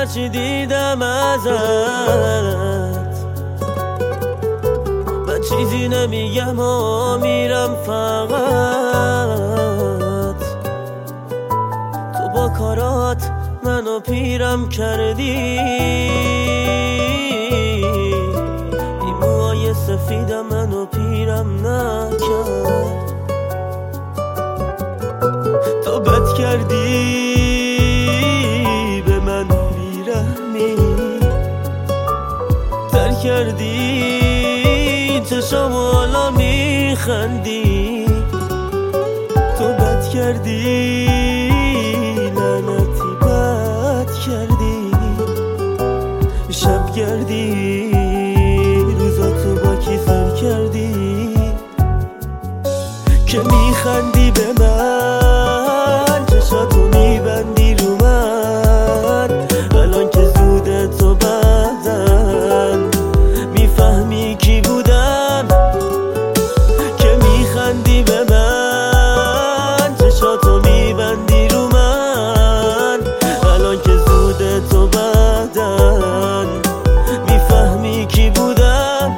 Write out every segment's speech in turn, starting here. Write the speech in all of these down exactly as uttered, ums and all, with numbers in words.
هرچی دیدم ازت من چیزی نمیگم و میرم فقط تو با کارات منو پیرم کردی این موهای سفیدم منو پیرم نکرد تو بد کردی به من بیرحمی تر کردی چشامو حالا میخندی تو بد کردی لعنتی بد کردی شب گردی روزا تو با کی سر کردی که میخندی به من چشاتو میبندی رو من الان که زوده تو بعدن میفهمی کی بودم که میخندی به من چشاتو میبندی رو من الان که زوده تو بعدن میفهمی کی بودم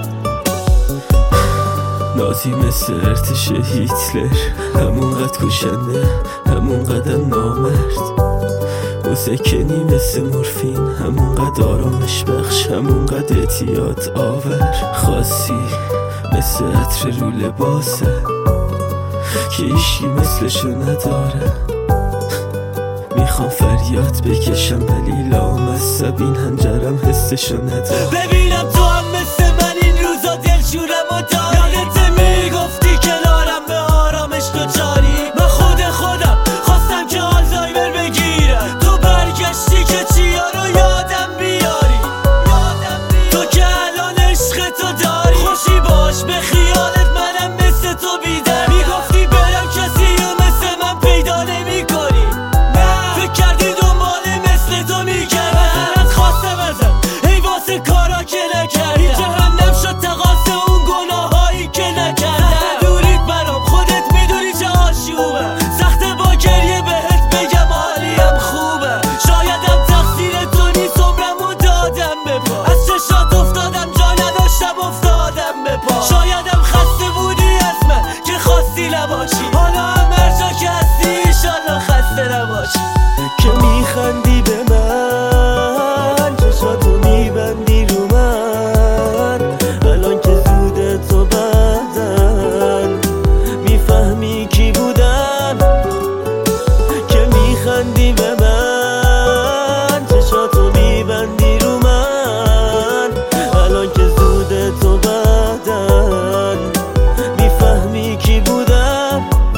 نازی مثل ارتش هیتلر همونقدر کشنده همونقدر نامرد موسیقی مثل مورفین همونقدر آرامش بخش همونقدر اعتیاد آور خاصی مثل عطر رو لباسه که ایشکی مثلشو نداره میخوام فریاد بکشم ولی لامصب این هنجرم حسشو نداره ببینم تو هم مثل من این روزا دلشورم و داری یادت میگفتی کنارم به آرامش تو چاری من خود خودم خواستم که آلزایمر بگیرم تو برگشتی که چیا رو یادم بیاری تو که الان عشق تو داری خوشی باش به خیالت منم مثل تو بیدم میگفتی برم کسی رو مثل من پیدا نمی کنی فکر کردی دنبال مثل تو میگردم از خواستم ازم ای واسه کارا که نکردم جهنم شد تقاسه اون گناهایی که نکردم دوریت برام خودت میدونی چه آشوبه سخته با گریه بهت بگم حالیم خوبه شایدم تقصیر تو نیست عمرمو دادم به پا از چشات افتادم جا نداشتم افتادم به پا شایدم خسته بودی از من که خواستی نباشی حالا هم هر جا که هستی ایشالله خسته نباشی که میخندی به من چشاتو میبندی رو من الان که زوده تو بعدن میفهمی کی بودم که میخندی به من چشاتو میبندی رو من الان که زوده تو بعدن میفهمی کی بودم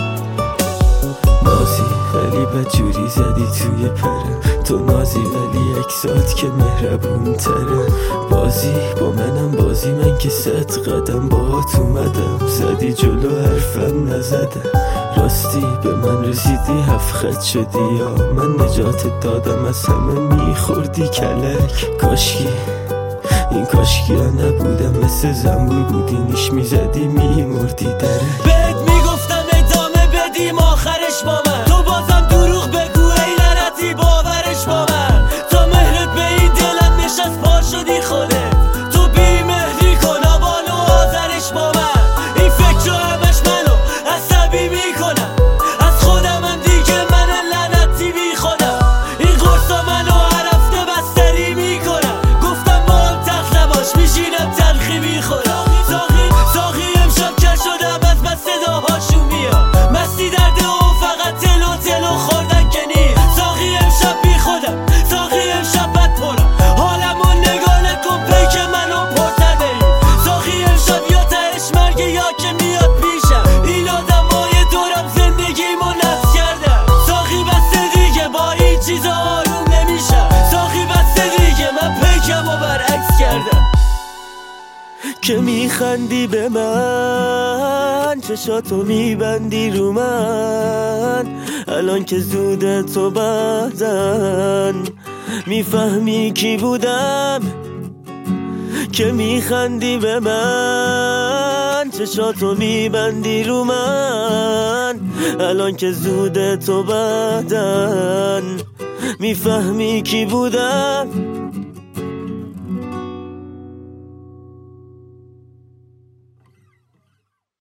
نازی خیلی بدجوری زدی توی پرم تو نازی ولی اکسات که مهربون تره بازی با منم بازی من که صد قدم باهات اومدم زدی جلو حرفم نزدم راستی به من رسیدی هفت خط شدی یا من نجاتت دادم از همه میخوردی کلک کاشکی این کاشکی ها نبودم مثل زنبور بودی نیش میزدی میمردی درک بهت میگفتم ادامه بدیم آخرش با من تو بازم دروغ بگو ای لعنتی باورش با من تا مهرت به این دلم نشست پا شدی خودت تو بی مهری کن آبان و آذرش با من این فکر همش منو عصبی میکنم از خودم هم دیگه من لعنتی بی خودم این قرصا منو هر هفته بستری میکنم گفتم با هم تخت نباش میشینم تلخی میخورم ساقی ساقی امشب کر شدم از بس صداهاشون میاد مستی درده و فقط تلو تلو خوردن که نیست ساقی امشب بی خودم ساقی امشب بد پرم حالمو نگاه نکن پیک منو پرتر داری ساقی امشب یا تهش مرگه یا که میاد پیشم این آدم های دورم زندگیمو نفس کردم ساقی بسته دیگه با این چیزا آروم نمیشم ساقی بسته دیگه من پیکمو برعکس کردم که میخندی به من چشاتو میبندی رو من الان که زوده تو بعدن میفهمی کی بودم که میخندی به من چشاتو میبندی رو من الان که زوده تو بعدن میفهمی کی بودم